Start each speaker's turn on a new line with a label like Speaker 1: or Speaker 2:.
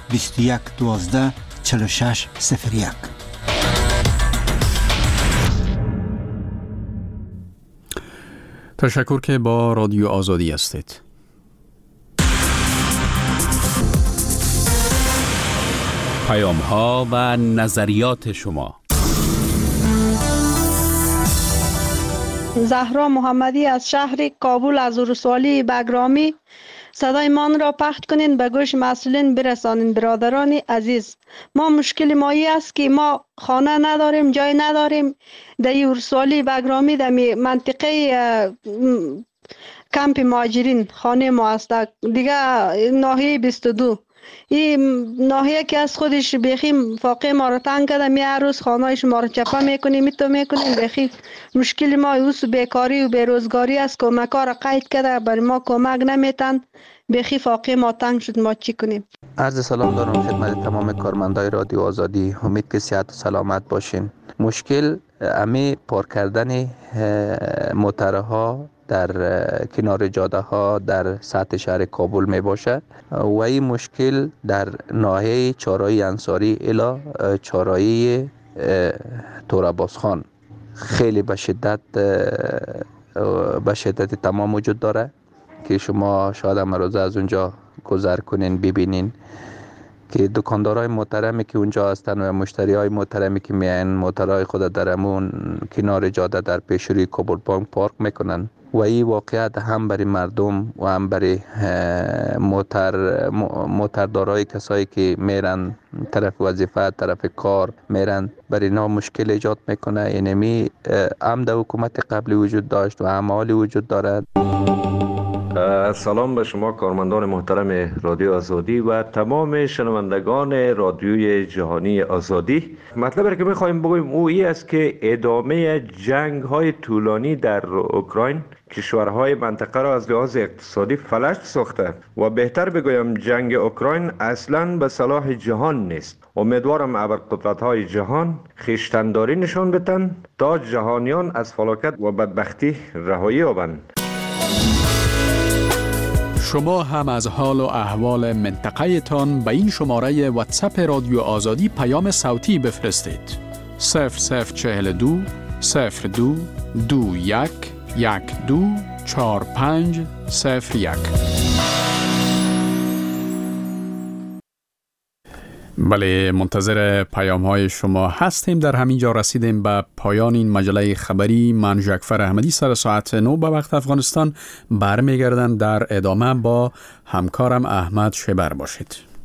Speaker 1: 21 12 46 01.
Speaker 2: تشکر که با رادیو آزادی هستید.
Speaker 3: پیام‌ها و نظریات شما.
Speaker 4: زهرا محمدی از شهر کابل از ولسوالی بگرامی صدای من را پخش کنین، به گوش مسئولین برسانین. برادران عزیز، ما مشکل مایی است که ما خانه نداریم، جای نداریم. در ولسوالی بگرامی در منطقه کمپ مهاجرین خانه ما است، دیگه ناحیه 22. این ناحیه که از خودش بخیم فاقه ما رو تنگ کرده، می هر روز خانه‌اش ما رو چپا میکنیم، میکنیم. بخیم مشکل ما اوس بیکاری و بیروزگاری است. کمک‌ها را قید کرده، برای ما کمک نمیتن. بخی فاقه ما تنگ شد، ما چی کنیم؟
Speaker 5: عرض سلام دارم خدمت تمام کارمندای رادیو آزادی. امید که صحت و سلامت باشین. مشکل امی پارک کردن موترها در کنار جاده ها در سطح شهر کابل می باشد و این مشکل در ناحیه چهارراه انصاری الی چهارراه تورابازخان خیلی به شدت تمام وجود داره که شما شاید امروز از اونجا گذر کنین ببینین که دکاندارای محترمی که اونجا هستن و مشتریای محترمی که میان موترهای خود در همون کنار جاده در پیش روی کابل بانک پارک میکنن و این واقعیت هم برای مردم و هم برای موتردارای کسایی که میرن طرف وظیفه طرف کار میرن برای اینا مشکل ایجاد میکنه. اینمی هم در حکومت قبلی وجود داشت و هم حالی وجود دارد.
Speaker 6: سلام به شما کارمندان محترم رادیو آزادی و تمام شنوندگان رادیوی جهانی آزادی. مطلبی که میخوایم بگویم او این است که ادامه جنگ های طولانی در اوکراین کشورهای منطقه را از لحاظ اقتصادی فلج ساخته و بهتر بگویم جنگ اوکراین اصلاً به صلاح جهان نیست. امیدوارم ابرقدرت‌های جهان خویشتن‌داری نشان بدن تا جهانیان از فلاکت و بدبختی رهایی یابند.
Speaker 2: شما هم از حال و احوال منطقه تان به این شماره واتساپ رادیو آزادی پیام صوتی بفرستید. 0042 02 21 12 45 01. بله، منتظر پیام های شما هستیم. در همین جا رسیدیم به پایان این مجله خبری. من جعفر احمدی سر ساعت 9 به وقت افغانستان برمیگردم. در ادامه با همکارم احمد شبر باشید.